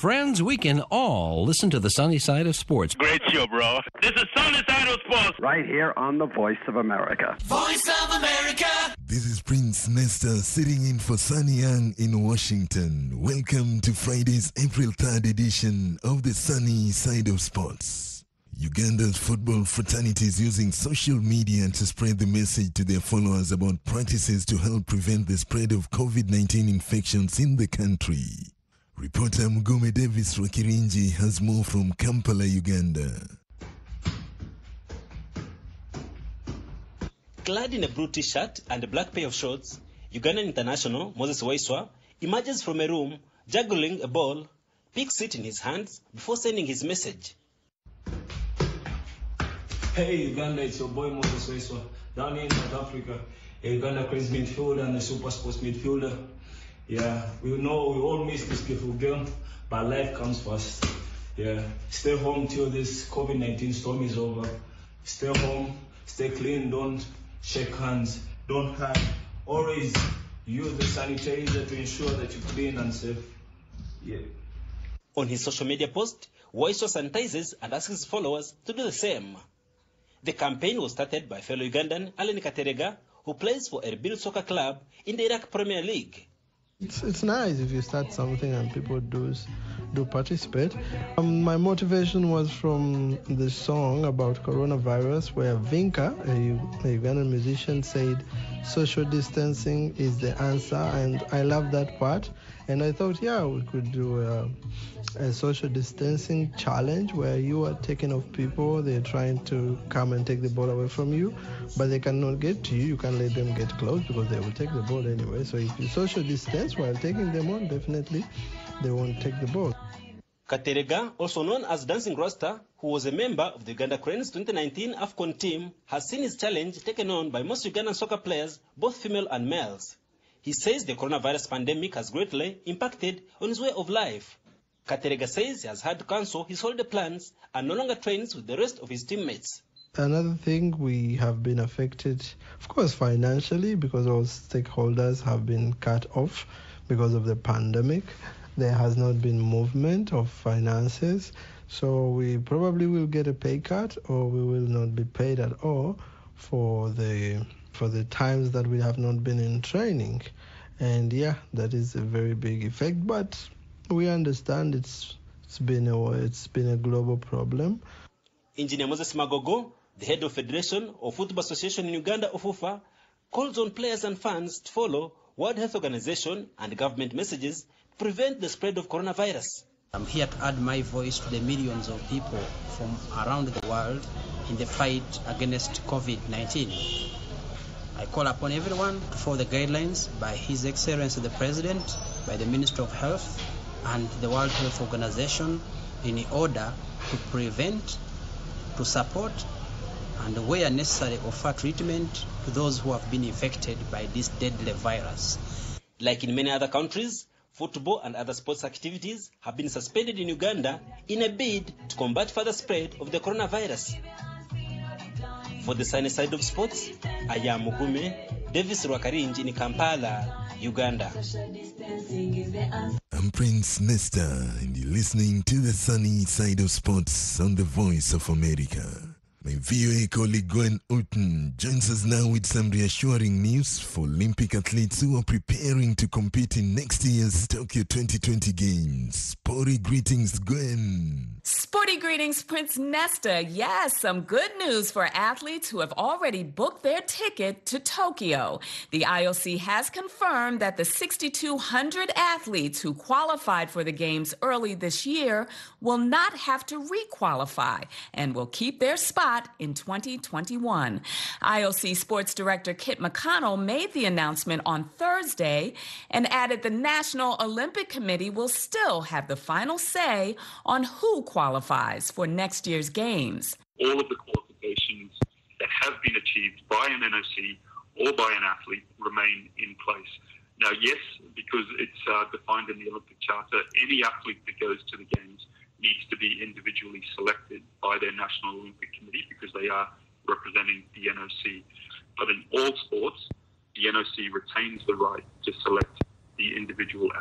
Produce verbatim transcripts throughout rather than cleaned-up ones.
Friends, we can all listen to the sunny side of sports. Great show, bro. This is Sunny Side of Sports. Right here on the Voice of America. Voice of America. This is Prince Nesta sitting in for Sunny Young in Washington. Welcome to Friday's April third edition of the Sunny Side of Sports. Uganda's football fraternity is using social media to spread the message to their followers about practices to help prevent the spread of COVID nineteen infections in the country. Reporter Mugume Davis Rwakirinji has more from Kampala, Uganda. Clad in a blue t-shirt and a black pair of shorts, Ugandan international Moses Waiswa emerges from a room juggling a ball, picks it in his hands before sending his message. Hey Uganda, it's your boy Moses Waiswa, down here in South Africa, a Uganda Cranes midfielder and a super sports midfielder. Yeah, we know we all miss this beautiful game, but life comes first. Yeah, stay home till this COVID nineteen storm is over. Stay home, stay clean, don't shake hands, don't hug. Always use the sanitizer to ensure that you're clean and safe. Yeah. On his social media post, Waiswa sanitizes and asks his followers to do the same. The campaign was started by fellow Ugandan Allen Katerega, who plays for Erbil Soccer Club in the Iraq Premier League. It's, it's nice if you start something and people do do participate. Um, my motivation was from the song about coronavirus where Vinka, a, a Ugandan musician, said social distancing is the answer, and I love that part. And I thought, yeah, we could do a, a social distancing challenge where you are taking off people, they're trying to come and take the ball away from you, but they cannot get to you. You can't let them get close because they will take the ball anyway. So if you social distance while taking them on, definitely they won't take the ball. Katerega, also known as Dancing Rasta, who was a member of the Uganda Cranes twenty nineteen AFCON team, has seen his challenge taken on by most Ugandan soccer players, both female and males. He says the coronavirus pandemic has greatly impacted on his way of life. Katerega says he has had to cancel his holiday plans and no longer trains with the rest of his teammates. Another thing, we have been affected, of course, financially, because all stakeholders have been cut off because of the pandemic. There has not been movement of finances, so we probably will get a pay cut or we will not be paid at all for the for the times that we have not been in training. And yeah, that is a very big effect, but we understand it's it's been a it's been a global problem. Engineer Moses Magogo, the head of Federation of Football Association in Uganda, OFUFA, calls on players and fans to follow World Health Organization and government messages to prevent the spread of coronavirus. I'm here to add my voice to the millions of people from around the world in the fight against COVID nineteen. I call upon everyone to follow the guidelines by His Excellency the President, by the Ministry of Health and the World Health Organization in order to prevent, to support, and where necessary offer treatment to those who have been infected by this deadly virus. Like in many other countries, football and other sports activities have been suspended in Uganda in a bid to combat further spread of the coronavirus. For the sunny side of sports, I am Mugume Davis Rwakirinji in Kampala, Uganda. I'm Prince Nesta, and you're listening to the sunny side of sports on the Voice of America. My V O A colleague Gwen Uten joins us now with some reassuring news for Olympic athletes who are preparing to compete in next year's Tokyo twenty twenty Games. Sporty greetings, Gwen. Sporty greetings, Prince Nesta. Yes, some good news for athletes who have already booked their ticket to Tokyo. The I O C has confirmed that the six thousand two hundred athletes who qualified for the Games early this year will not have to re-qualify and will keep their spot in twenty twenty-one. I O C Sports Director Kit McConnell made the announcement on Thursday and added the National Olympic Committee will still have the final say on who qualifies for next year's Games. All of the qualifications that have been achieved by an N O C or by an athlete remain in place. Now, yes, because it's uh, defined in the Olympic Charter, any athlete that goes to the Games needs to be individually selected by their National Olympic Committee because they are representing the N O C. But in all sports, the N O C retains the right to select the individual athlete.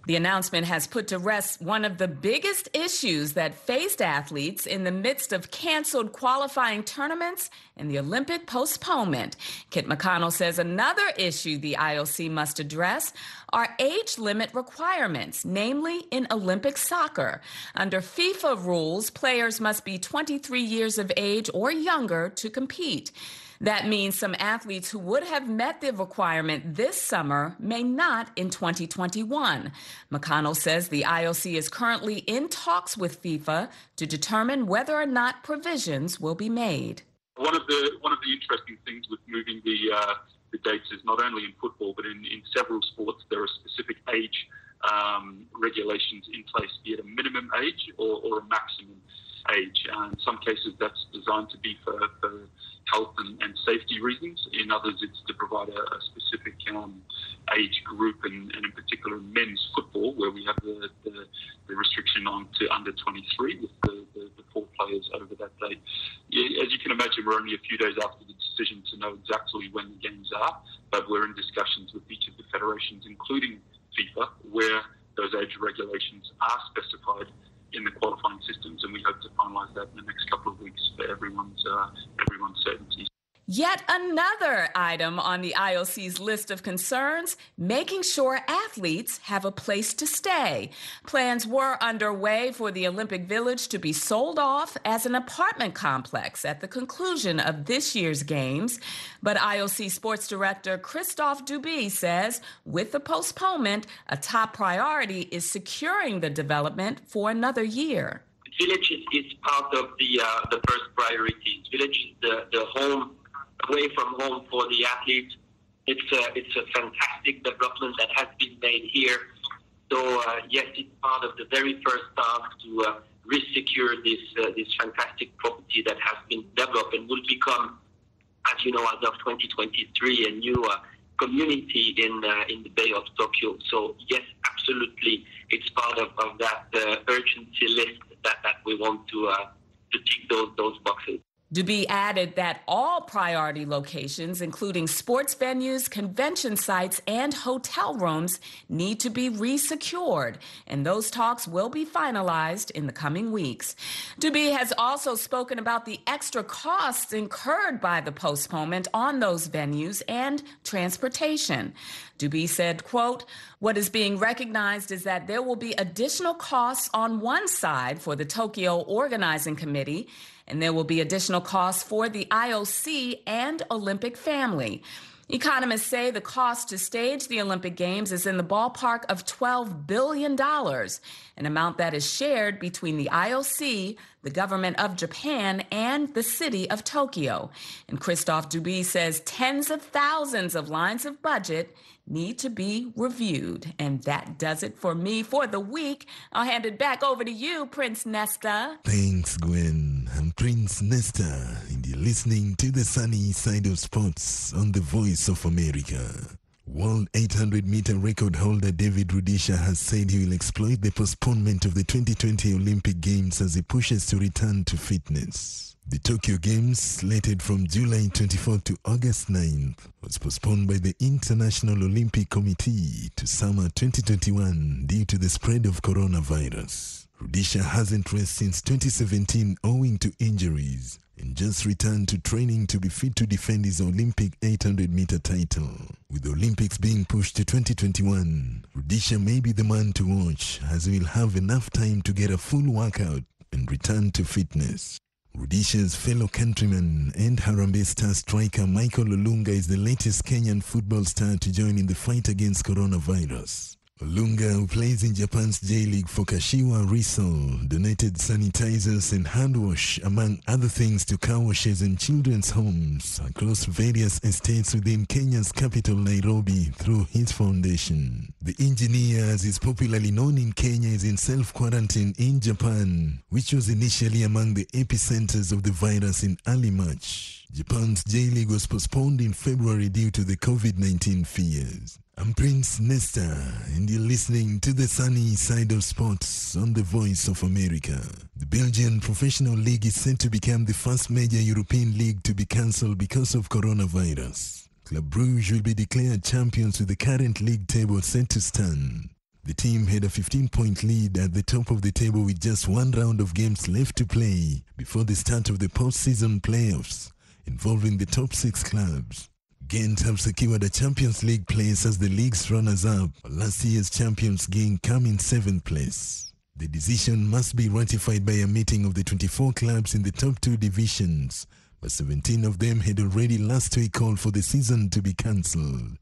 The announcement has put to rest one of the biggest issues that faced athletes in the midst of canceled qualifying tournaments and the Olympic postponement. Kit McConnell says another issue the I O C must address are age limit requirements, namely in Olympic soccer. Under FIFA rules, players must be twenty-three years of age or younger to compete. That means some athletes who would have met the requirement this summer may not in twenty twenty-one. McConnell says the I O C is currently in talks with FIFA to determine whether or not provisions will be made. One of the one of the interesting things with moving the uh, the dates is not only in football, but in, in several sports there are specific age um, regulations in place, be it a minimum age or, or a maximum age. Uh, in some cases that's designed to be for, for health and, and safety reasons. In others it's to provide a, a specific um, age group, and, and in particular men's football, where we have the, the, the restriction on to under twenty-three with the, the, the four players over that date. Yeah, as you can imagine, we're only a few days after the decision to know exactly when the games are, but we're in discussions with each of the federations, including FIFA, where those age regulations are specified in the qualifying systems, and we hope to finalise that in the next couple of weeks for everyone's uh, everyone's certainty. Yet another item on the I O C's list of concerns, making sure athletes have a place to stay. Plans were underway for the Olympic Village to be sold off as an apartment complex at the conclusion of this year's games. But I O C Sports Director Christophe Duby says with the postponement, a top priority is securing the development for another year. Village is, is part of the uh, the first priority. Village is the, the home away from home for the athletes. It's a, it's a fantastic development that has been made here. So uh, yes, it's part of the very first task to uh, re-secure this uh, this fantastic property that has been developed and will become, as you know, as of twenty twenty-three, a new uh, community in uh, in the Bay of Tokyo. So yes, absolutely, it's part of, of that uh, urgency list that, that we want to uh, to tick those those boxes. Duby added that all priority locations, including sports venues, convention sites, and hotel rooms, need to be resecured, and those talks will be finalized in the coming weeks. Duby has also spoken about the extra costs incurred by the postponement on those venues and transportation. Duby said, quote, "What is being recognized is that there will be additional costs on one side for the Tokyo Organizing Committee, and there will be additional costs for the I O C and Olympic family. Economists say the cost to stage the Olympic Games is in the ballpark of twelve billion dollars, an amount that is shared between the I O C, the government of Japan, and the city of Tokyo." And Christophe Duby says tens of thousands of lines of budget need to be reviewed. And that does it for me for the week. I'll hand it back over to you, Prince Nesta. Thanks, Gwen. I'm Prince Nesta, and you're listening to the sunny side of sports on the Voice of America. World eight hundred meter record holder David Rudisha has said he will exploit the postponement of the twenty twenty Olympic Games as he pushes to return to fitness. The Tokyo Games, slated from July twenty-fourth to August ninth, was postponed by the International Olympic Committee to summer twenty twenty-one due to the spread of coronavirus. Rudisha hasn't raced since twenty seventeen owing to injuries and just returned to training to be fit to defend his Olympic eight hundred meter title. With the Olympics being pushed to twenty twenty-one, Rudisha may be the man to watch, as he will have enough time to get a full workout and return to fitness. Rudisha's fellow countryman and Harambee Star striker Michael Olunga is the latest Kenyan football star to join in the fight against coronavirus. Olunga, who plays in Japan's J-League for Kashiwa Reysol, donated sanitizers and hand wash, among other things, to car washes and children's homes across various estates within Kenya's capital, Nairobi, through his foundation. The engineer, as is popularly known in Kenya, is in self-quarantine in Japan, which was initially among the epicenters of the virus in early March. Japan's J-League was postponed in February due to the COVID nineteen fears. I'm Prince Nesta, and you're listening to the sunny side of sports on the Voice of America. The Belgian Professional League is set to become the first major European league to be cancelled because of coronavirus. Club Brugge will be declared champions with the current league table set to stand. The team had a fifteen-point lead at the top of the table with just one round of games left to play before the start of the postseason playoffs involving the top six clubs. Ghent have secured a Champions League place as the league's runners-up. Last year's champions Genk come in seventh place. The decision must be ratified by a meeting of the twenty-four clubs in the top two divisions, but seventeen of them had already last week called for the season to be cancelled.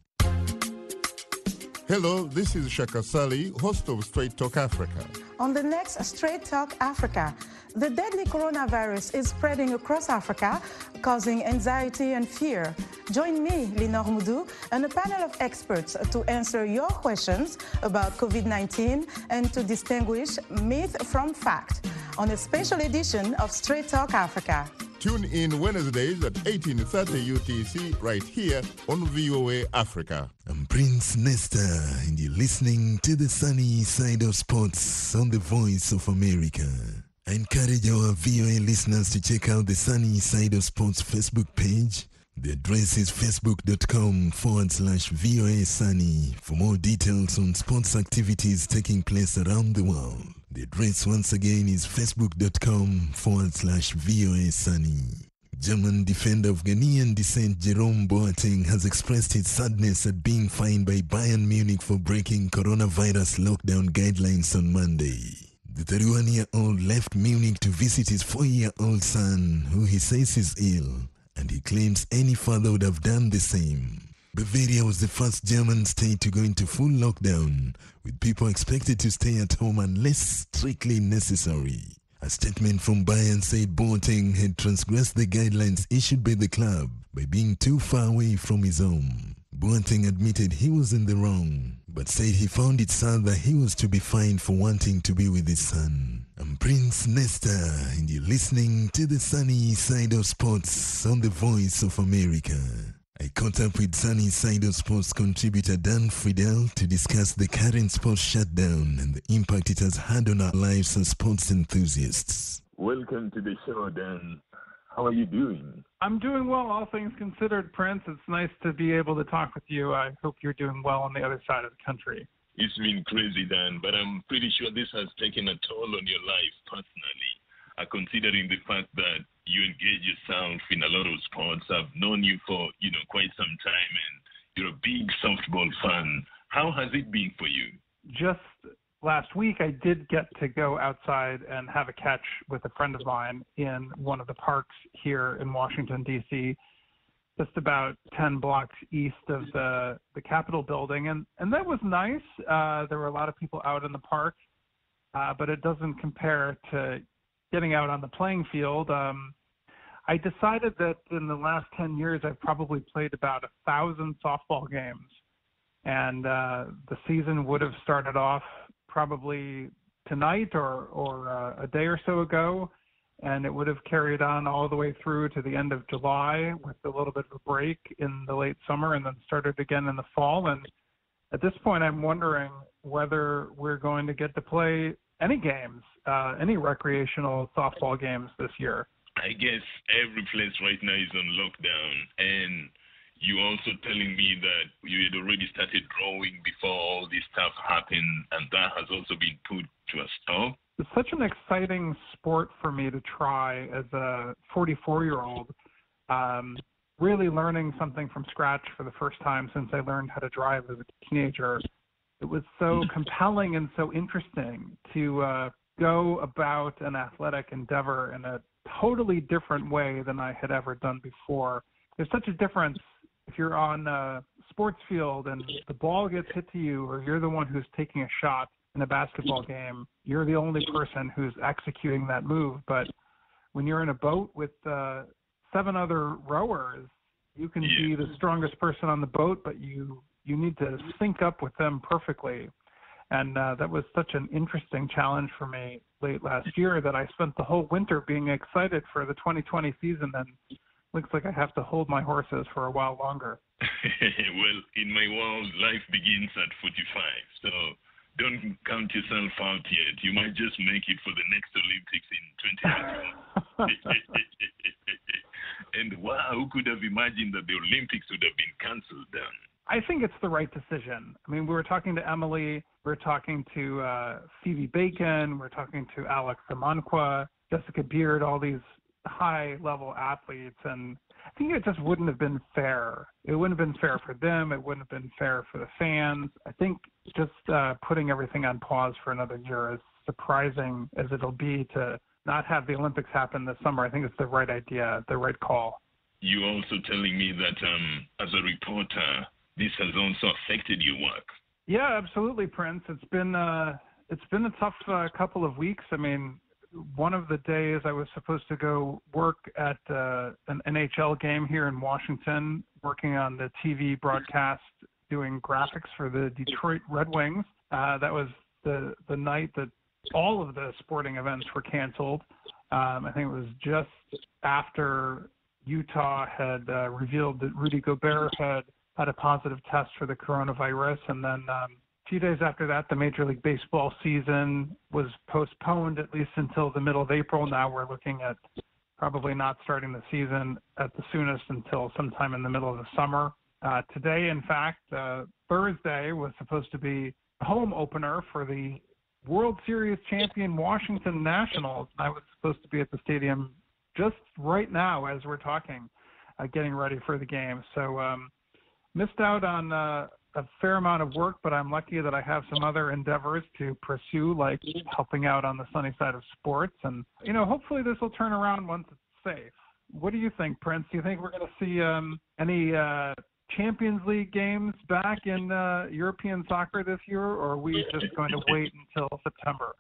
Hello, this is Shaka Sali, host of Straight Talk Africa. On the next Straight Talk Africa, the deadly coronavirus is spreading across Africa, causing anxiety and fear. Join me, Linor Moudou, and a panel of experts to answer your questions about COVID nineteen and to distinguish myth from fact on a special edition of Straight Talk Africa. Tune in Wednesdays at eighteen thirty U T C right here on V O A Africa. I'm Prince Nesta, and you're listening to the sunny side of sports on the Voice of America. I encourage our V O A listeners to check out the Sunny Side of Sports Facebook page. The address is facebook.com forward slash VOA Sunny for more details on sports activities taking place around the world. The address once again is facebook.com forward slash VOA Sunny. German defender of Ghanaian descent Jerome Boateng has expressed his sadness at being fined by Bayern Munich for breaking coronavirus lockdown guidelines on Monday. The thirty-one-year-old left Munich to visit his four-year-old son, who he says is ill, and he claims any father would have done the same. Bavaria was the first German state to go into full lockdown, with people expected to stay at home unless strictly necessary. A statement from Bayern said Boateng had transgressed the guidelines issued by the club by being too far away from his home. Boateng admitted he was in the wrong, but said he found it sad that he was to be fined for wanting to be with his son. I'm Prince Nesta, and you're listening to the Sunny Side of Sports on the Voice of America. I caught up with Sunny Side of Sports contributor Dan Friedel to discuss the current sports shutdown and the impact it has had on our lives as sports enthusiasts. Welcome to the show, Dan. How are you doing? I'm doing well, all things considered, Prince. It's nice to be able to talk with you. I hope you're doing well on the other side of the country. It's been crazy, Dan, but I'm pretty sure this has taken a toll on your life personally, uh, considering the fact that you engage yourself in a lot of sports. I've known you for, you know, quite some time, and you're a big softball fan. How has it been for you? Just last week, I did get to go outside and have a catch with a friend of mine in one of the parks here in Washington, D C, just about ten blocks east of the, the Capitol building. And, and that was nice. Uh, there were a lot of people out in the park, uh, but it doesn't compare to getting out on the playing field. Um, I decided that in the last ten years, I've probably played about a thousand softball games. And uh, the season would have started off probably tonight or, or uh, a day or so ago, and it would have carried on all the way through to the end of July with a little bit of a break in the late summer and then started again in the fall. And at this point, I'm wondering whether we're going to get to play any games, uh, any recreational softball games this year. I guess every place right now is on lockdown, and you also telling me that you had already started drawing before all this stuff happened, and that has also been put to a stop. It's such an exciting sport for me to try as a forty-four-year-old, um, really learning something from scratch for the first time since I learned how to drive as a teenager. It was so compelling and so interesting to uh, go about an athletic endeavor in a totally different way than I had ever done before. There's such a difference if you're on a sports field and the ball gets hit to you, or you're the one who's taking a shot in a basketball game. You're the only person who's executing that move. But when you're in a boat with uh, seven other rowers, you can yeah. be the strongest person on the boat, but you you need to sync up with them perfectly. And uh, that was such an interesting challenge for me late last year that I spent the whole winter being excited for the twenty twenty season, and looks like I have to hold my horses for a while longer. Well, in my world, life begins at forty-five, so don't count yourself out yet. You might just make it for the next Olympics in twenty twenty-one. And wow, who could have imagined that the Olympics would have been cancelled then? I think it's the right decision. I mean, we were talking to Emily, we were talking to uh, Phoebe Bacon, we were talking to Alex Amanqua, Jessica Beard, all these high-level athletes, and I think it just wouldn't have been fair. It wouldn't have been fair for them. It wouldn't have been fair for the fans. I think just uh, putting everything on pause for another year, as surprising as it'll be to not have the Olympics happen this summer, I think it's the right idea, the right call. You're also telling me that um, as a reporter, this has also affected your work. Yeah, absolutely, Prince. It's been uh, it's been a tough uh, couple of weeks. I mean, one of the days I was supposed to go work at uh, an N H L game here in Washington, working on the T V broadcast, doing graphics for the Detroit Red Wings. Uh, that was the the night that all of the sporting events were canceled. Um, I think it was just after Utah had uh, revealed that Rudy Gobert had had a positive test for the coronavirus, and then um, a few days after that, the Major League Baseball season was postponed at least until the middle of April. Now we're looking at probably not starting the season at the soonest until sometime in the middle of the summer. Uh, today, in fact, uh, Thursday was supposed to be a home opener for the World Series champion Washington Nationals. I was supposed to be at the stadium just right now as we're talking, uh, getting ready for the game. So um, missed out on uh, a fair amount of work, but I'm lucky that I have some other endeavors to pursue, like helping out on the sunny side of sports. And, you know, hopefully this will turn around once it's safe. What do you think, Prince? Do you think we're going to see um, any uh, Champions League games back in uh, European soccer this year, or are we just going to wait until September?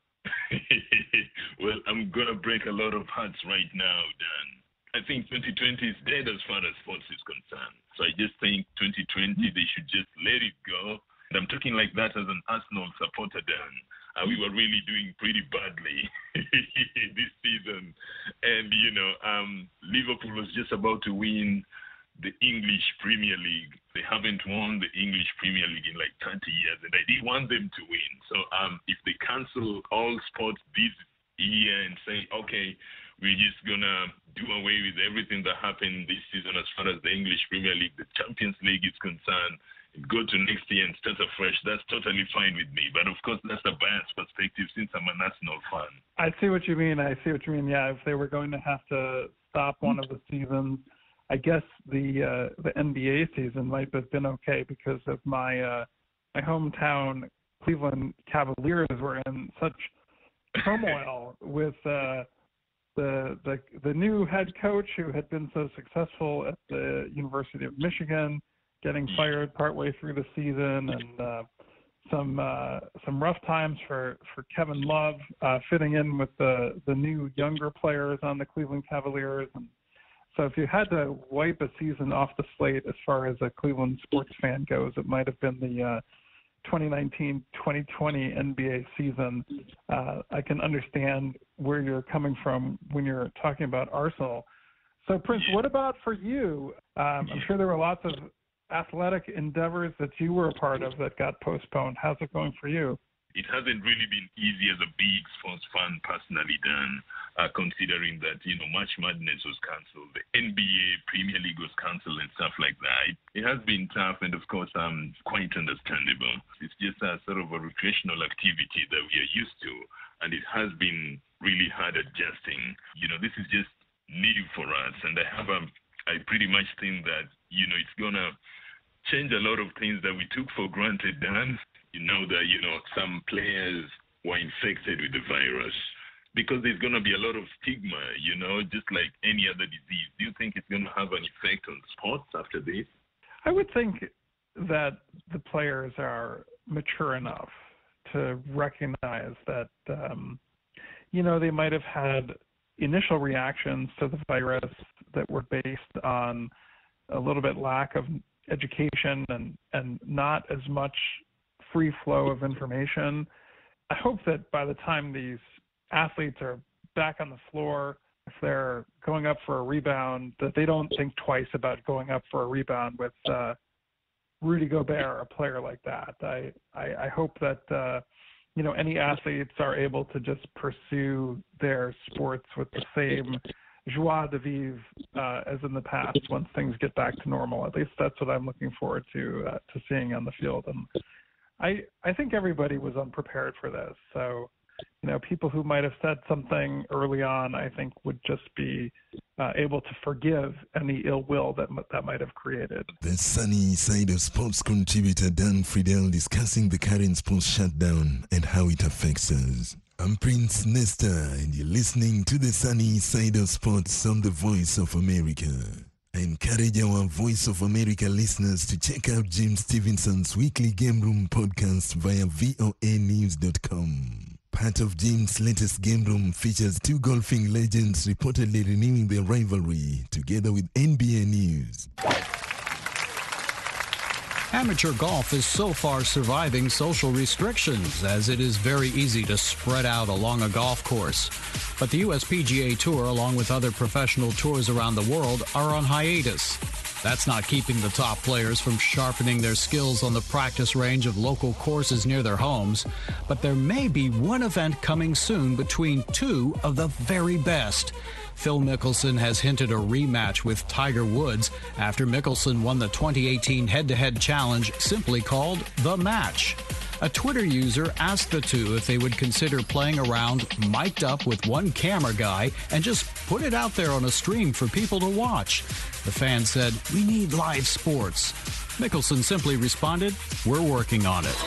Well, I'm going to break a lot of hearts right now, Dan. I think twenty twenty is dead as far as sports is concerned. So I just think twenty twenty, they should just let it go. And I'm talking like that as an Arsenal supporter, Dan. Uh, we were really doing pretty badly this season. And, you know, um, Liverpool was just about to win the English Premier League. They haven't won the English Premier League in like thirty years, and I did want them to win. So um, if they cancel all sports this year and say, okay, we're just going to do away with everything that happened this season as far as the English Premier League, the Champions League is concerned, go to next year and start afresh, that's totally fine with me. But of course, that's a biased perspective since I'm an Arsenal fan. I see what you mean. I see what you mean. Yeah, if they were going to have to stop one of the seasons, I guess the uh, the N B A season might have been okay because of my uh, my hometown Cleveland Cavaliers were in such turmoil with uh, the the the new head coach who had been so successful at the University of Michigan getting fired partway through the season, and uh, some uh, some rough times for, for Kevin Love uh, fitting in with the the new younger players on the Cleveland Cavaliers. And so if you had to wipe a season off the slate as far as a Cleveland sports fan goes, it might have been the uh, twenty nineteen twenty twenty N B A season. Uh, I can understand where you're coming from when you're talking about Arsenal. So, Prince, what about for you? Um, I'm sure there were lots of athletic endeavors that you were a part of that got postponed. How's it going for you? It hasn't really been easy as a big sports fan personally, Dan, uh, considering that, you know, March Madness was canceled, the N B A Premier League was canceled and stuff like that. It, it has been tough and, of course, um, quite understandable. It's just a sort of a recreational activity that we are used to, and it has been really hard adjusting. You know, this is just new for us, and I have a, I pretty much think that, you know, it's going to change a lot of things that we took for granted, Dan. You know that, you know, some players were infected with the virus because there's going to be a lot of stigma, you know, just like any other disease. Do you think it's going to have an effect on sports after this? I would think that the players are mature enough to recognize that, um, you know, they might have had initial reactions to the virus that were based on a little bit lack of education and, and not as much free flow of information. I hope that by the time these athletes are back on the floor, if they're going up for a rebound, that they don't think twice about going up for a rebound with uh, Rudy Gobert, a player like that. I, I, I hope that, uh, you know, any athletes are able to just pursue their sports with the same joie de vivre uh, as in the past once things get back to normal. At least that's what I'm looking forward to uh, to seeing on the field. And I I think everybody was unprepared for this. So, you know, people who might have said something early on, I think would just be uh, able to forgive any ill will that that might have created. The Sunny Side of Sports contributor Dan Friedel discussing the current sports shutdown and how it affects us. I'm Prince Nesta, and you're listening to the Sunny Side of Sports on the Voice of America. I encourage our Voice of America listeners to check out Jim Stevenson's weekly Game Room podcast via V O A news dot com. Part of Jim's latest Game Room features two golfing legends reportedly renewing their rivalry together with N B A News. Amateur golf is so far surviving social restrictions, as it is very easy to spread out along a golf course. But the U S P G A Tour, along with other professional tours around the world, are on hiatus. That's not keeping the top players from sharpening their skills on the practice range of local courses near their homes. But there may be one event coming soon between two of the very best. Phil Mickelson has hinted a rematch with Tiger Woods after Mickelson won the twenty eighteen head-to-head challenge simply called The Match. A Twitter user asked the two if they would consider playing around mic'd up with one camera guy and just put it out there on a stream for people to watch. The fan said, "We need live sports." Mickelson simply responded, "We're working on it."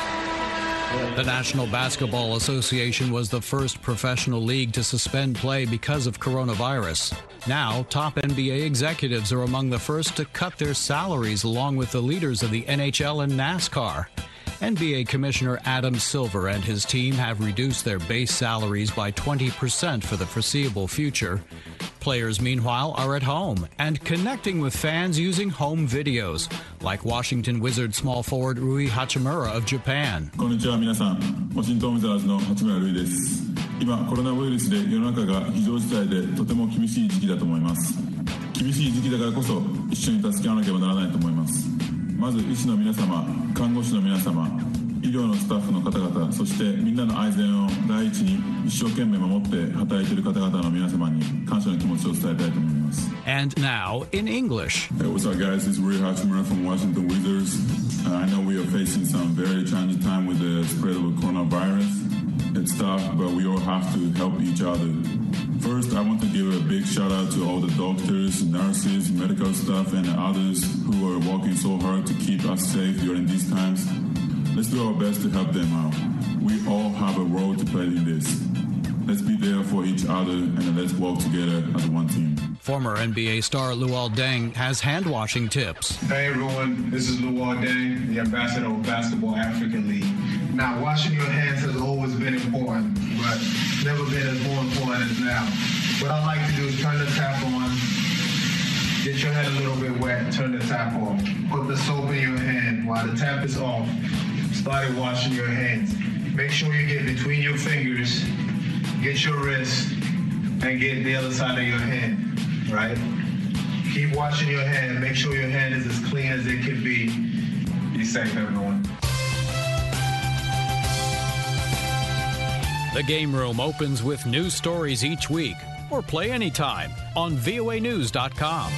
The National Basketball Association was the first professional league to suspend play because of coronavirus. Now, top N B A executives are among the first to cut their salaries along with the leaders of the N H L and NASCAR. N B A Commissioner Adam Silver and his team have reduced their base salaries by twenty percent for the foreseeable future. Players, meanwhile, are at home and connecting with fans using home videos, like Washington Wizards small forward Rui Hachimura of Japan. こんにちは皆さん、ワシントンウィザーズの八村塁です。今コロナウイルスで世の中が非常事態でとても厳しい時期だと思います。厳しい時期だからこそ一緒に助け合わなければならないと思います。まず医師の皆様、看護師の皆様、医療のスタッフの方々、そしてみんなの安全を第一に一生懸命守って働いている方々の皆様に感謝の気持ちを伝えたいと思います。 And now in English. Hey, what's up, guys? This is Rui Hachimura from Washington Wizards. Uh, I know we are facing some very challenging time with the spread of the coronavirus. It's tough, but we all have to help each other. First, I want to give a big shout out to all the doctors, nurses, medical staff, and others who are working so hard to keep us safe during these times. Let's do our best to help them out. We all have a role to play in this. Let's be there for each other and let's work together as one team. Former N B A star Luol Deng has hand-washing tips. Hey everyone, this is Luol Deng, the ambassador of Basketball African League. Now, washing your hands has always been important, but never been as more important as now. What I like to do is turn the tap on, get your head a little bit wet, turn the tap off. Put the soap in your hand while the tap is off. Start washing your hands. Make sure you get between your fingers, get your wrist, and get the other side of your hand, right? Keep washing your hand. Make sure your hand is as clean as it can be. Be safe, everyone. The Game Room opens with news stories each week, or play anytime on V O A news dot com.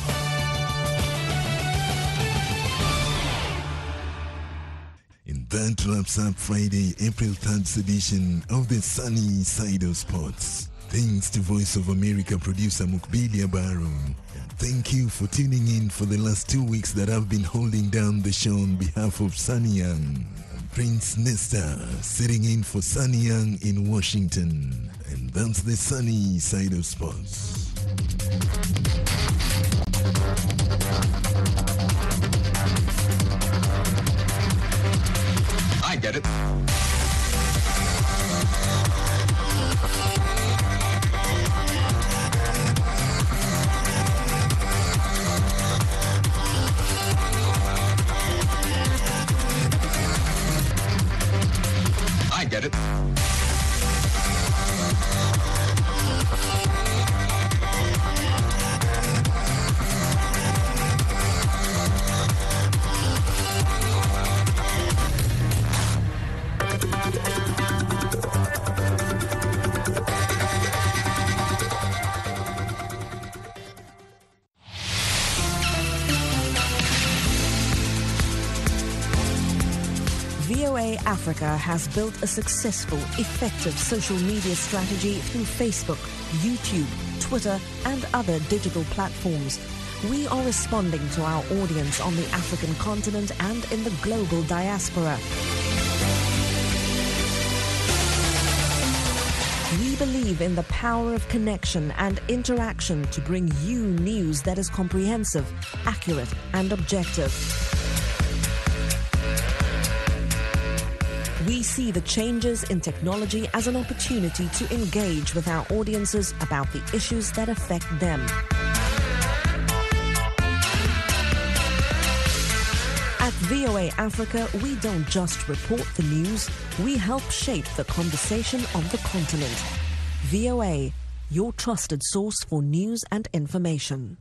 And that wraps up Friday, April third's edition of the Sunny Side of Sports. Thanks to Voice of America producer Mukbili Abaru. And thank you for tuning in for the last two weeks that I've been holding down the show on behalf of Sunny Young. Prince Nesta sitting in for Sunny Young in Washington. And that's the Sunny Side of Sports. I get it. I get it. V O A Africa has built a successful, effective social media strategy through Facebook, YouTube, Twitter, and other digital platforms. We are responding to our audience on the African continent and in the global diaspora. We believe in the power of connection and interaction to bring you news that is comprehensive, accurate, and objective. We see the changes in technology as an opportunity to engage with our audiences about the issues that affect them. At V O A Africa, we don't just report the news, we help shape the conversation on the continent. V O A, your trusted source for news and information.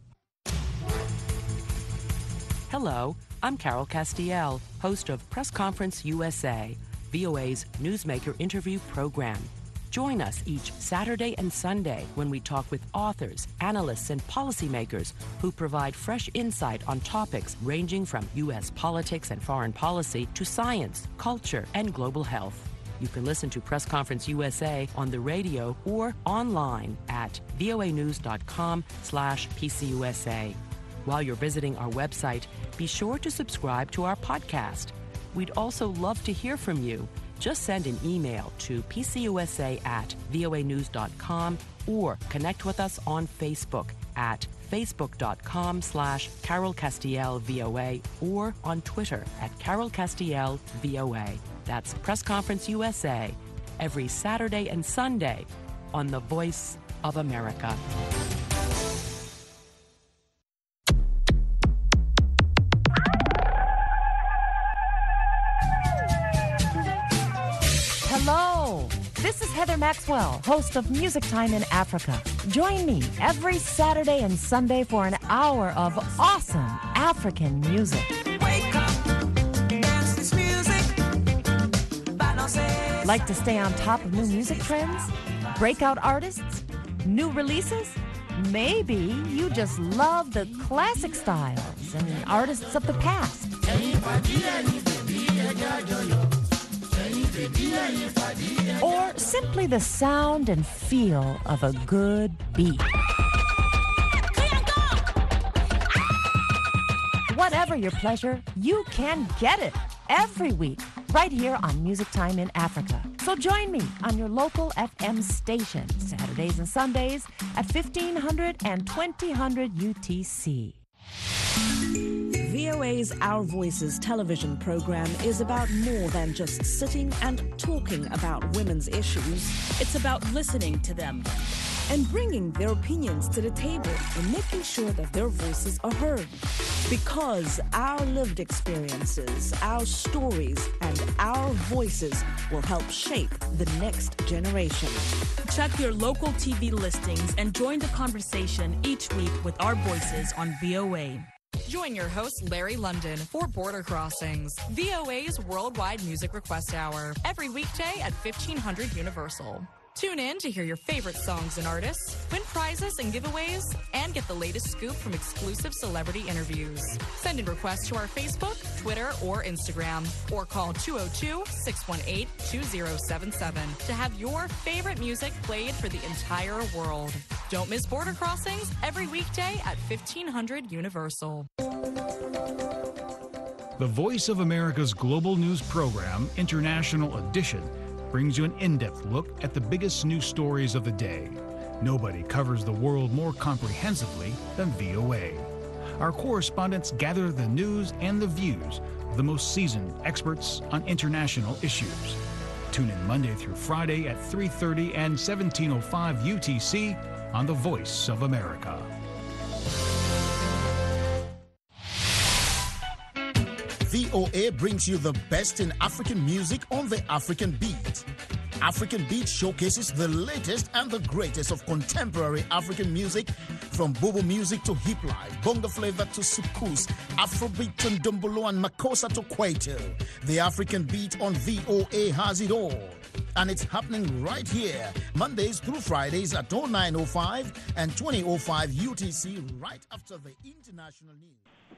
Hello, I'm Carol Castiel, host of Press Conference U S A, V O A's Newsmaker interview program. Join us each Saturday and Sunday when we talk with authors, analysts, and policymakers who provide fresh insight on topics ranging from U S politics and foreign policy to science, culture, and global health. You can listen to Press Conference U S A on the radio or online at voanews.com slash PCUSA. While you're visiting our website, be sure to subscribe to our podcast. We'd also love to hear from you. Just send an email to pcusa at voanews dot com or connect with us on Facebook at facebook.com slash Carol Castiel VOA or on Twitter at Carol Castiel VOA. That's Press Conference U S A every Saturday and Sunday on The Voice of America. Hello, this is Heather Maxwell, host of Music Time in Africa. Join me every Saturday and Sunday for an hour of awesome African music. Wake up, dance this music. Like to stay on top of new music trends? Breakout artists? New releases? Maybe you just love the classic styles and artists of the past. Or simply the sound and feel of a good beat. Whatever your pleasure, you can get it every week right here on Music Time in Africa. So join me on your local F M station Saturdays and Sundays at fifteen hundred and twenty hundred U T C. V O A's Our Voices television program is about more than just sitting and talking about women's issues. It's about listening to them and bringing their opinions to the table and making sure that their voices are heard. Because our lived experiences, our stories, and our voices will help shape the next generation. Check your local T V listings and join the conversation each week with our voices on V O A. Join your host, Larry London, for Border Crossings, V O A's Worldwide Music Request Hour, every weekday at fifteen hundred Universal. Tune in to hear your favorite songs and artists, win prizes and giveaways, and get the latest scoop from exclusive celebrity interviews. Send in requests to our Facebook, Twitter, or Instagram, or call two oh two, six one eight, two oh seven seven to have your favorite music played for the entire world. Don't miss Border Crossings every weekday at fifteen hundred Universal. The Voice of America's global news program, International Edition, brings you an in-depth look at the biggest news stories of the day. Nobody covers the world more comprehensively than V O A. Our correspondents gather the news and the views of the most seasoned experts on international issues. Tune in Monday through Friday at three thirty and seventeen oh five U T C on The Voice of America. V O A brings you the best in African music on the African Beat. African Beat showcases the latest and the greatest of contemporary African music, from Bobo music to hip life, bongo flavor to soukous, Afrobeat to Ndombolo and Makossa to Kwaito. The African Beat on V O A has it all. And it's happening right here, Mondays through Fridays at oh nine oh five and twenty oh five U T C, right after the international news.